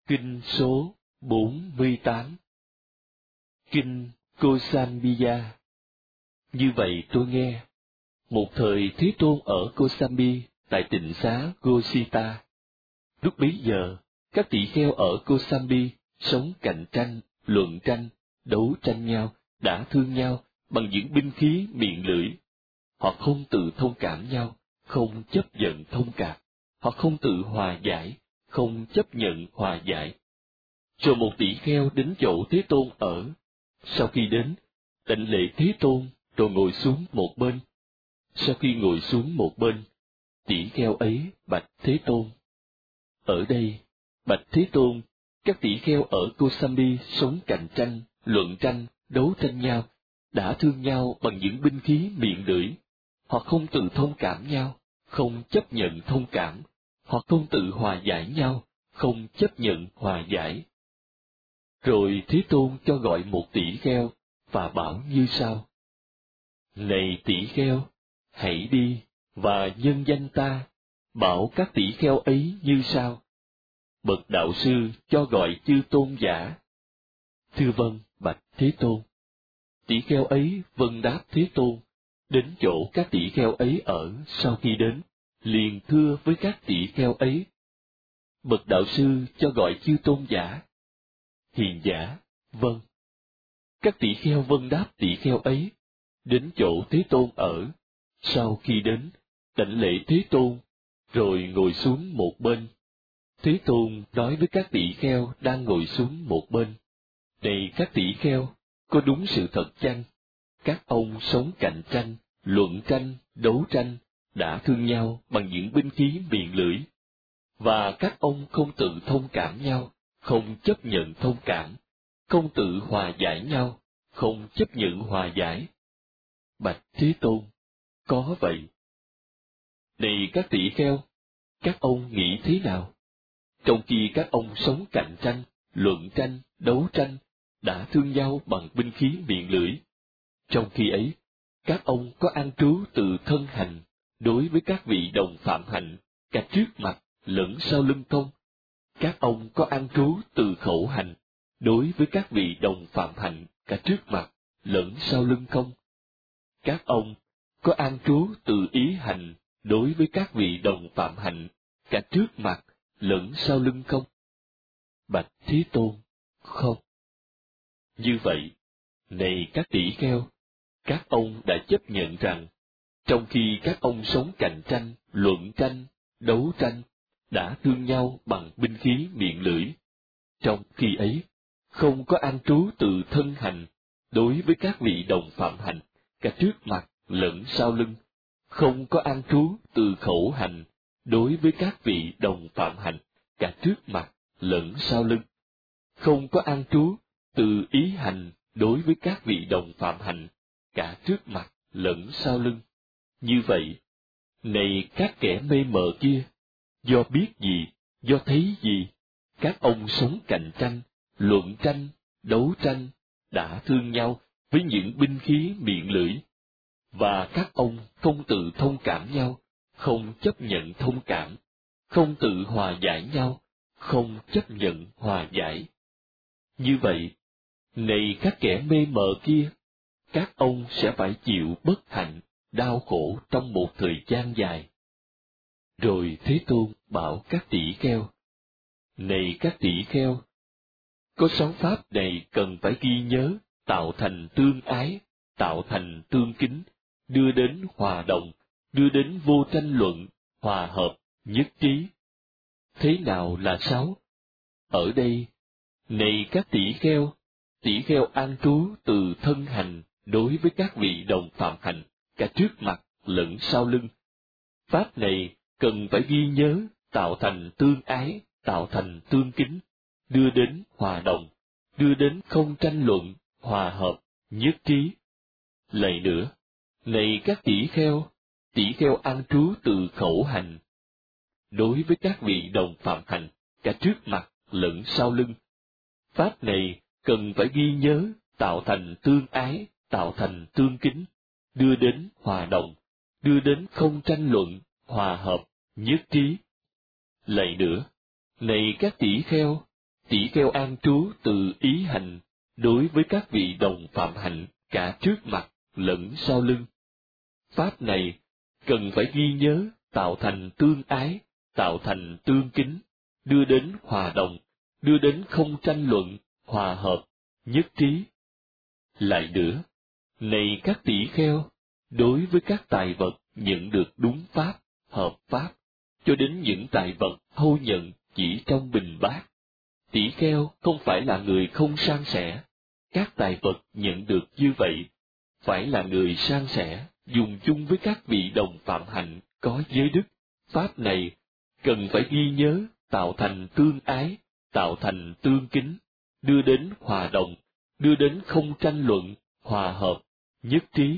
Kinh số 48. Kinh Kosambiya. Như vậy tôi nghe, một thời Thế Tôn ở Kosambi tại tịnh xá Gosita. Lúc bấy giờ, các tỷ kheo ở Kosambi sống cạnh tranh, luận tranh, đấu tranh nhau, đả thương nhau bằng những binh khí miệng lưỡi. Họ không tự thông cảm nhau, không chấp nhận thông cảm. Họ không tự hòa giải, không chấp nhận hòa giải. Rồi một tỷ kheo đến chỗ Thế Tôn ở. Sau khi đến, đảnh lễ Thế Tôn, rồi ngồi xuống một bên. Sau khi ngồi xuống một bên, tỷ kheo ấy bạch Thế Tôn. Ở đây, bạch Thế Tôn, các tỷ kheo ở Kosambi sống cạnh tranh, luận tranh, đấu tranh nhau, đả thương nhau bằng những binh khí miệng lưỡi. Họ không tự thông cảm nhau, không chấp nhận thông cảm. Họ không tự hòa giải nhau, không chấp nhận hòa giải. Rồi Thế Tôn cho gọi một tỷ kheo, và bảo như sau. Này tỷ kheo, hãy đi, và nhân danh ta, bảo các tỷ kheo ấy như sau. Bậc đạo sư cho gọi chư tôn giả. Thưa vâng, bạch Thế Tôn. Tỷ kheo ấy vâng đáp Thế Tôn, đến chỗ các tỷ kheo ấy ở. Sau khi đến, liền thưa với các tỷ kheo ấy. Bậc đạo sư cho gọi chư tôn giả. Hiền giả, vâng. Các tỷ kheo vâng đáp tỷ kheo ấy, đến chỗ Thế Tôn ở. Sau khi đến, đảnh lễ Thế Tôn, rồi ngồi xuống một bên. Thế Tôn nói với các tỷ kheo đang ngồi xuống một bên. Này các tỷ kheo, có đúng sự thật chăng? Các ông sống cạnh tranh, luận tranh, đấu tranh, đả thương nhau bằng những binh khí miệng lưỡi. Và các ông không tự thông cảm nhau, không chấp nhận thông cảm, không tự hòa giải nhau, không chấp nhận hòa giải. Bạch Thế Tôn, có vậy. Này các tỷ kheo, các ông nghĩ thế nào? Trong khi các ông sống cạnh tranh, luận tranh, đấu tranh, đả thương nhau bằng binh khí miệng lưỡi. Trong khi ấy, các ông có an trú từ thân hành, đối với các vị đồng phạm hạnh, cả trước mặt, lẫn sau lưng không? Các ông có an trú từ khẩu hành, đối với các vị đồng phạm hạnh, cả trước mặt, lẫn sau lưng không? Các ông có an trú từ ý hành, đối với các vị đồng phạm hạnh, cả trước mặt, lẫn sau lưng không? Bạch Thế Tôn, không. Như vậy, này các tỷ kheo, các ông đã chấp nhận rằng, trong khi các ông sống cạnh tranh, luận tranh, đấu tranh, đã thương nhau bằng binh khí miệng lưỡi, trong khi ấy, không có an trú từ thân hành, đối với các vị đồng phạm hành, cả trước mặt, lẫn sau lưng, không có an trú từ khẩu hành, đối với các vị đồng phạm hành, cả trước mặt, lẫn sau lưng, không có an trú từ ý hành, đối với các vị đồng phạm hành, cả trước mặt, lẫn sau lưng. Như vậy, này các kẻ mê mờ kia, do biết gì, do thấy gì, các ông sống cạnh tranh, luận tranh, đấu tranh, đả thương nhau với những binh khí miệng lưỡi, và các ông không tự thông cảm nhau, không chấp nhận thông cảm, không tự hòa giải nhau, không chấp nhận hòa giải. Như vậy, này các kẻ mê mờ kia, các ông sẽ phải chịu bất hạnh, đau khổ trong một thời gian dài. Rồi Thế Tôn bảo các tỷ kheo, này các tỷ kheo, có 6 pháp này cần phải ghi nhớ, tạo thành tương ái, tạo thành tương kính, đưa đến hòa đồng, đưa đến vô tranh luận, hòa hợp, nhất trí. Thế nào là 6? Ở đây, này các tỷ kheo an trú từ thân hành, đối với các vị đồng phạm hành, cả trước mặt, lẫn sau lưng. Pháp này cần phải ghi nhớ, tạo thành tương ái, tạo thành tương kính, đưa đến hòa đồng, đưa đến không tranh luận, hòa hợp, nhất trí. Lại nữa, này các tỷ kheo an trú từ khẩu hành, đối với các vị đồng phạm hành, cả trước mặt, lẫn sau lưng. Pháp này cần phải ghi nhớ, tạo thành tương ái, tạo thành tương kính, đưa đến hòa đồng, đưa đến không tranh luận, hòa hợp, nhất trí. Lại nữa, này các tỷ kheo tỷ kheo an trú từ ý hành đối với các vị đồng phạm hạnh cả trước mặt lẫn sau lưng. Pháp này cần phải ghi nhớ, tạo thành tương ái, tạo thành tương kính, đưa đến hòa đồng, đưa đến không tranh luận, hòa hợp, nhất trí. Lại nữa, này các tỷ kheo, đối với các tài vật nhận được đúng pháp, hợp pháp, cho đến những tài vật thâu nhận chỉ trong bình bát, tỷ kheo không phải là người không san sẻ. Các tài vật nhận được như vậy, phải là người san sẻ, dùng chung với các vị đồng phạm hạnh có giới đức. Pháp này cần phải ghi nhớ, tạo thành tương ái, tạo thành tương kính, đưa đến hòa đồng, đưa đến không tranh luận, hòa hợp, nhất trí.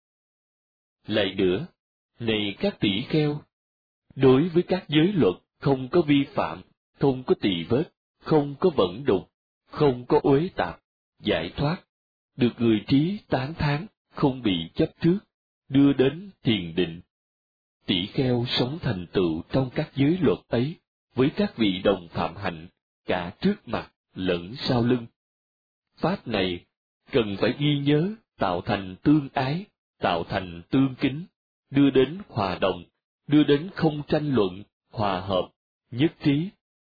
Lại nữa, này các tỷ kheo, đối với các giới luật không có vi phạm, không có tỳ vết, không có vẫn đục, không có uế tạp, giải thoát, được người trí tán thán, không bị chấp trước, đưa đến thiền định. Tỷ kheo sống thành tựu trong các giới luật ấy với các vị đồng phạm hạnh cả trước mặt lẫn sau lưng. Pháp này cần phải ghi nhớ, tạo thành tương ái, tạo thành tương kính, đưa đến hòa đồng, đưa đến không tranh luận, hòa hợp, nhất trí.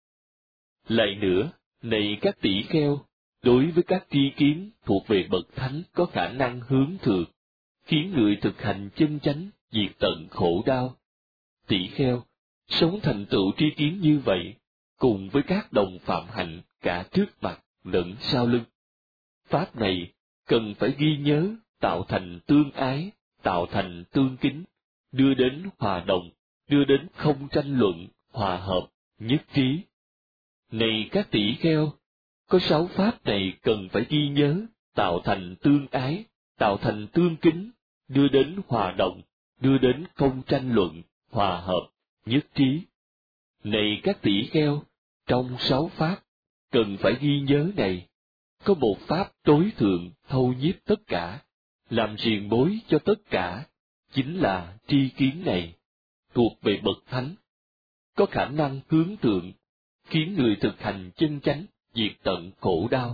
Lại nữa, này các tỷ kheo, đối với các tri kiến thuộc về bậc thánh có khả năng hướng thượng, khiến người thực hành chân chánh, diệt tận khổ đau. Tỷ kheo, sống thành tựu tri kiến như vậy, cùng với các đồng phạm hạnh cả trước mặt lẫn sau lưng. Pháp này cần phải ghi nhớ, tạo thành tương ái, tạo thành tương kính, đưa đến hòa đồng, đưa đến không tranh luận, hòa hợp, nhất trí. Này các tỷ kheo, có 6 pháp này cần phải ghi nhớ, tạo thành tương ái, tạo thành tương kính, đưa đến hòa đồng, đưa đến không tranh luận, hòa hợp, nhất trí. Này các tỷ kheo, trong 6 pháp, cần phải ghi nhớ này, có một pháp tối thượng thâu nhiếp tất cả, làm riêng bối cho tất cả, chính là tri kiến này, thuộc về bậc thánh, có khả năng hướng thượng, khiến người thực hành chân chánh, diệt tận khổ đau.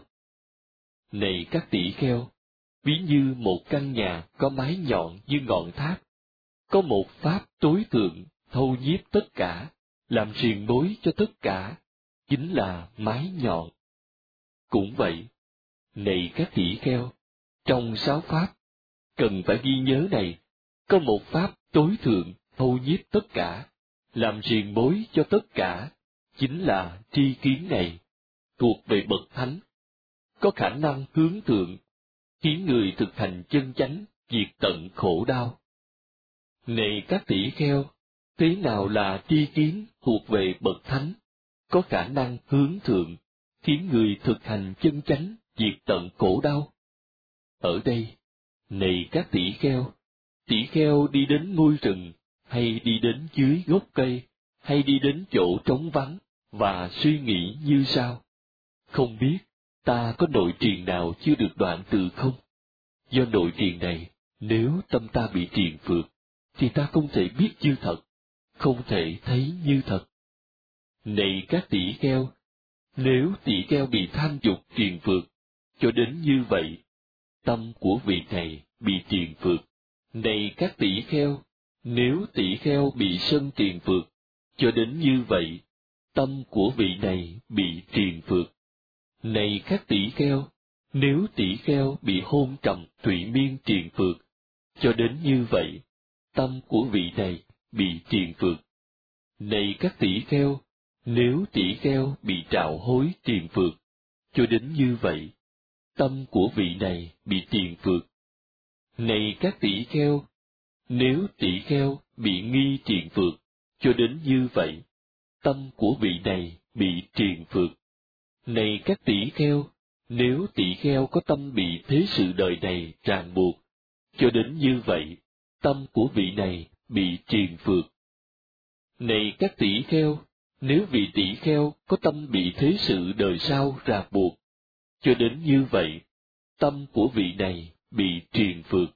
Này các tỷ kheo, ví như một căn nhà có mái nhọn như ngọn tháp, có một pháp tối thượng thâu nhiếp tất cả, làm riêng bối cho tất cả, chính là mái nhọn. Cũng vậy, này các tỷ kheo, trong 6 pháp, cần phải ghi nhớ này, có một pháp tối thượng thâu nhiếp tất cả, làm riêng bối cho tất cả, chính là tri kiến này, thuộc về bậc thánh, có khả năng hướng thượng, khiến người thực hành chân chánh, diệt tận khổ đau. Này các tỷ kheo, thế nào là tri kiến thuộc về bậc thánh, có khả năng hướng thượng, khiến người thực hành chân chánh, diệt tận khổ đau? Ở đây, này các tỷ kheo đi đến ngôi rừng, hay đi đến dưới gốc cây, hay đi đến chỗ trống vắng, và suy nghĩ như sau: không biết ta có nội triền nào chưa được đoạn từ không? Do nội triền này, nếu tâm ta bị triền phược, thì ta không thể biết như thật, không thể thấy như thật. Này các tỷ kheo, nếu tỷ kheo bị tham dục triền phược, cho đến như vậy, tâm của vị này bị triền phược. Này các tỷ kheo, nếu tỷ kheo bị sân triền phược, cho đến như vậy, tâm của vị này bị triền phược. Này các tỷ kheo, nếu tỷ kheo bị hôn trầm thụy miên triền phược, cho đến như vậy, tâm của vị này bị triền phược. Này các tỷ kheo, nếu tỷ kheo bị trạo hối triền phược, cho đến như vậy, tâm của vị này bị triền phược. Này các tỷ kheo, nếu tỷ kheo bị nghi triền phược, cho đến như vậy, tâm của vị này bị triền phược. Này các tỷ kheo, nếu tỷ kheo có tâm bị thế sự đời này ràng buộc, cho đến như vậy, tâm của vị này bị triền phược. Này các tỷ kheo, nếu vị tỷ kheo có tâm bị thế sự đời sau ràng buộc, cho đến như vậy, tâm của vị này bị triền phược.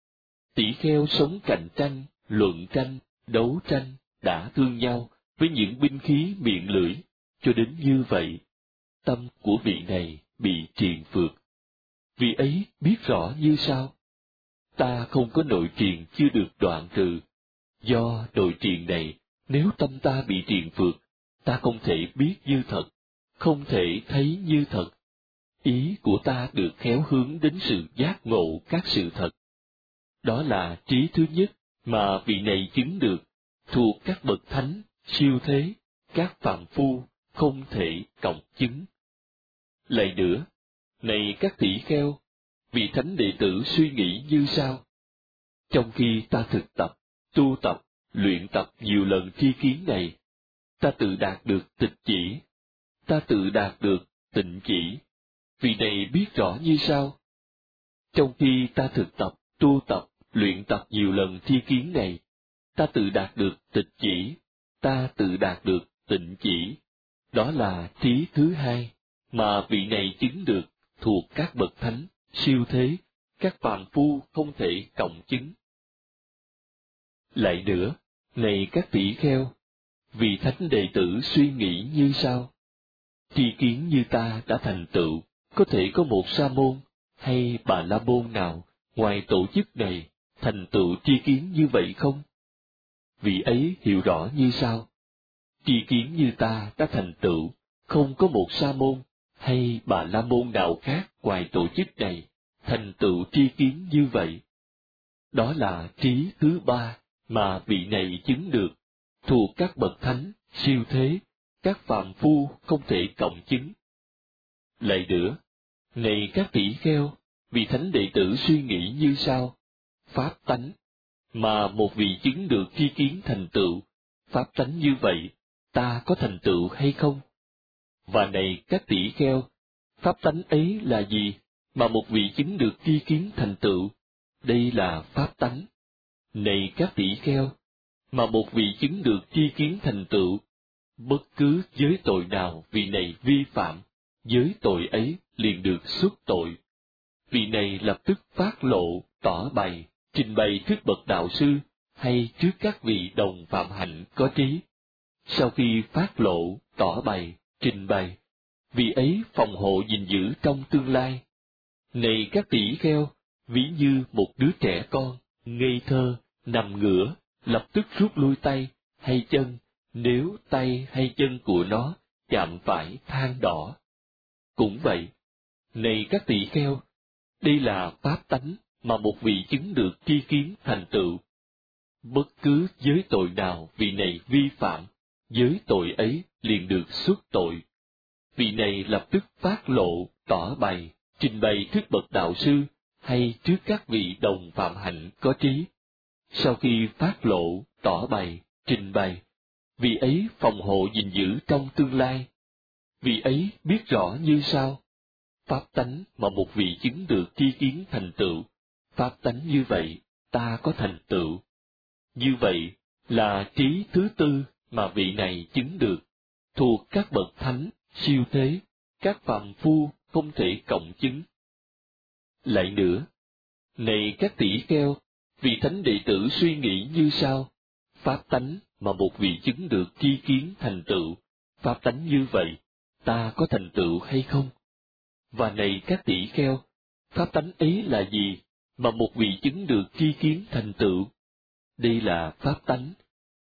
Tỷ kheo sống cạnh tranh, luận tranh, đấu tranh, đả thương nhau với những binh khí miệng lưỡi, cho đến như vậy, tâm của vị này bị triền phược. Vị ấy biết rõ như sau: ta không có nội triền chưa được đoạn trừ. Do nội triền này, nếu tâm ta bị triền phược, ta không thể biết như thật, không thể thấy như thật. Ý của ta được khéo hướng đến sự giác ngộ các sự thật. Đó là trí thứ nhất mà vị này chứng được, thuộc các bậc thánh, siêu thế, các phàm phu không thể cộng chứng. Lại nữa, này các tỷ kheo, vị thánh đệ tử suy nghĩ như sau: trong khi ta thực tập, tu tập, luyện tập nhiều lần tri kiến này, ta tự đạt được tịch chỉ, ta tự đạt được tịnh chỉ. Vị này biết rõ như sau: trong khi ta thực tập, tu tập, luyện tập nhiều lần tri kiến này, ta tự đạt được tịch chỉ, ta tự đạt được tịnh chỉ. Đó là trí thứ hai mà vị này chứng được, thuộc các bậc thánh, siêu thế, các phàm phu không thể cộng chứng. Lại nữa, này các tỷ kheo, vị thánh đệ tử suy nghĩ như sau: tri kiến như ta đã thành tựu, có thể có một sa môn hay bà la môn nào ngoài tổ chức này thành tựu tri kiến như vậy không? Vị ấy hiểu rõ như sau: tri kiến như ta đã thành tựu, không có một sa môn hay bà la môn nào khác ngoài tổ chức này thành tựu tri kiến như vậy. Đó là trí thứ ba mà vị này chứng được, thuộc các bậc thánh, siêu thế, các phàm phu không thể cộng chứng. Lại nữa, này các tỷ kheo, vị thánh đệ tử suy nghĩ như sau: pháp tánh mà một vị chứng được tri kiến thành tựu, pháp tánh như vậy, ta có thành tựu hay không? Và này các tỷ kheo, pháp tánh ấy là gì mà một vị chứng được tri kiến thành tựu? Đây là pháp tánh. Này các tỷ kheo, mà một vị chứng được tri kiến thành tựu, bất cứ giới tội nào vị này vi phạm, giới tội ấy liền được xuất tội. Vị này lập tức phát lộ, tỏ bày, trình bày trước bậc đạo sư hay trước các vị đồng phạm hạnh có trí. Sau khi phát lộ, tỏ bày, trình bày, vị ấy phòng hộ gìn giữ trong tương lai. Này các tỷ kheo, ví như một đứa trẻ con, ngây thơ, nằm ngửa, lập tức rút lui tay hay chân, nếu tay hay chân của nó chạm phải than đỏ. Cũng vậy, này các tỷ kheo, đây là pháp tánh mà một vị chứng được tri kiến thành tựu. Bất cứ giới tội nào vị này vi phạm, giới tội ấy liền được xuất tội. Vị này lập tức phát lộ, tỏ bày, trình bày trước bậc đạo sư hay trước các vị đồng phạm hạnh có trí. Sau khi phát lộ, tỏ bày, trình bày, vị ấy phòng hộ gìn giữ trong tương lai. Vị ấy biết rõ như sau: pháp tánh mà một vị chứng được tri kiến thành tựu, pháp tánh như vậy, ta có thành tựu. Như vậy là trí thứ tư mà vị này chứng được, thuộc các bậc thánh, siêu thế, các phàm phu không thể cộng chứng. Lại nữa, này các tỷ kheo, vị thánh đệ tử suy nghĩ như sau: pháp tánh mà một vị chứng được tri kiến thành tựu, pháp tánh như vậy, ta có thành tựu hay không? Và này các tỷ kheo, pháp tánh ấy là gì mà một vị chứng được tri kiến thành tựu? Đây là pháp tánh.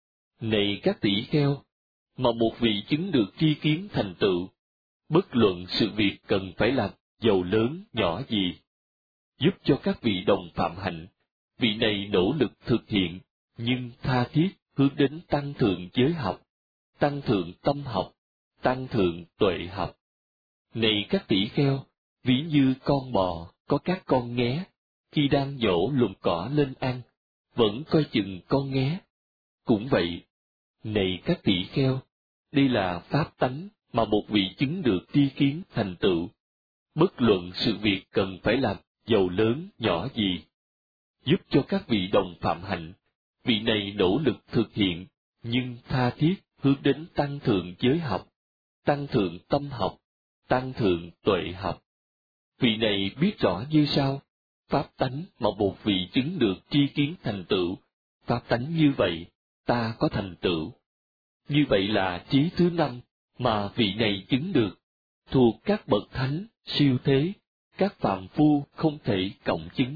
Này các tỷ kheo, mà một vị chứng được tri kiến thành tựu, bất luận sự việc cần phải làm giàu lớn nhỏ gì, giúp cho các vị đồng phạm hạnh, vị này nỗ lực thực hiện, nhưng tha thiết hướng đến tăng thượng giới học, tăng thượng tâm học, tăng thượng tuệ học. Này các tỷ kheo, ví như con bò có các con nghé, khi đang dỗ lùm cỏ lên ăn, vẫn coi chừng con nghé. Cũng vậy, này các tỷ kheo, đây là pháp tánh mà một vị chứng được tri kiến thành tựu. Bất luận sự việc cần phải làm giàu lớn nhỏ gì, giúp cho các vị đồng phạm hạnh, vị này nỗ lực thực hiện, nhưng tha thiết hướng đến tăng thượng giới học, tăng thượng tâm học, tăng thượng tuệ học. Vị này biết rõ như sau: pháp tánh mà một vị chứng được tri kiến thành tựu, pháp tánh như vậy, ta có thành tựu. Như vậy là trí thứ năm mà vị này chứng được, thuộc các bậc thánh, siêu thế, các phàm phu không thể cộng chứng.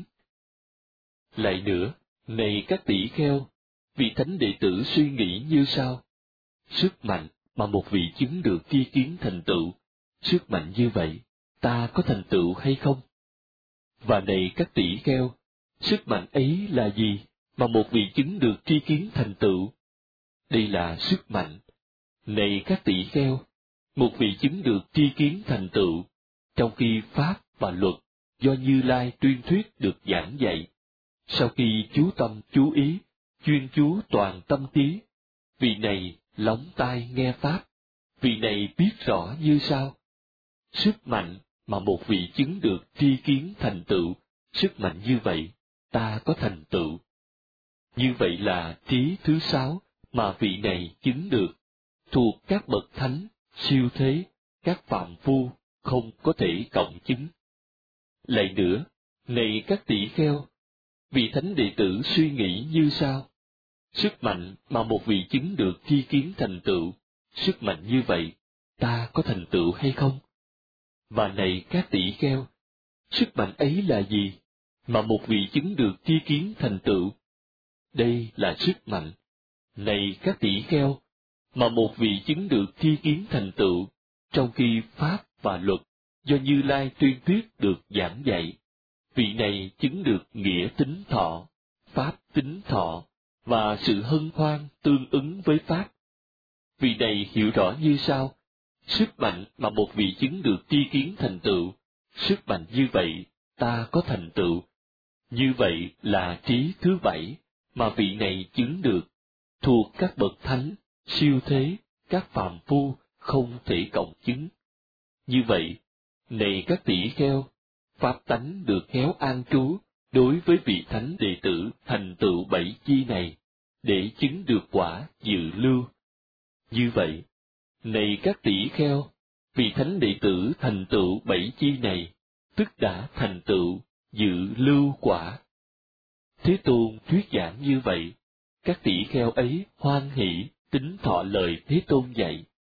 Lại nữa, này các tỷ kheo, vị thánh đệ tử suy nghĩ như sau: sức mạnh mà một vị chứng được tri kiến thành tựu, sức mạnh như vậy, ta có thành tựu hay không? Và này các tỷ kheo, sức mạnh ấy là gì mà một vị chứng được tri kiến thành tựu? Đây là sức mạnh. Này các tỷ kheo, một vị chứng được tri kiến thành tựu, trong khi pháp và luật do Như Lai tuyên thuyết được giảng dạy, sau khi chú tâm chú ý, chuyên chú toàn tâm trí, vị này lóng tai nghe pháp, vị này biết rõ như sau: sức mạnh mà một vị chứng được tri kiến thành tựu, sức mạnh như vậy, ta có thành tựu. Như vậy là trí thứ 6 mà vị này chứng được, thuộc các bậc thánh, siêu thế, các phàm phu không có thể cộng chứng. Lại nữa, này các tỷ kheo, vị thánh đệ tử suy nghĩ như sau: sức mạnh mà một vị chứng được tri kiến thành tựu, sức mạnh như vậy, ta có thành tựu hay không? Và này các tỷ kheo, sức mạnh ấy là gì mà một vị chứng được tri kiến thành tựu? Đây là sức mạnh. Này các tỷ kheo, mà một vị chứng được tri kiến thành tựu, trong khi pháp và luật do Như Lai tuyên thuyết được giảng dạy, vị này chứng được nghĩa tính thọ, pháp tính thọ, và sự hân hoan tương ứng với pháp. Vị này hiểu rõ như sau: sức mạnh mà một vị chứng được tri kiến thành tựu, sức mạnh như vậy, ta có thành tựu. Như vậy là trí thứ 7 mà vị này chứng được, thuộc các bậc thánh, siêu thế, các phàm phu không thể cộng chứng. Như vậy, này các tỷ kheo, pháp tánh được khéo an trú đối với vị thánh đệ tử thành tựu 7 chi này, để chứng được quả dự lưu. Như vậy, này các tỷ kheo, vị thánh đệ tử thành tựu 7 chi này, tức đã thành tựu dự lưu quả. Thế Tôn thuyết giảng như vậy, các tỷ kheo ấy hoan hỷ tín thọ lời Thế Tôn dạy.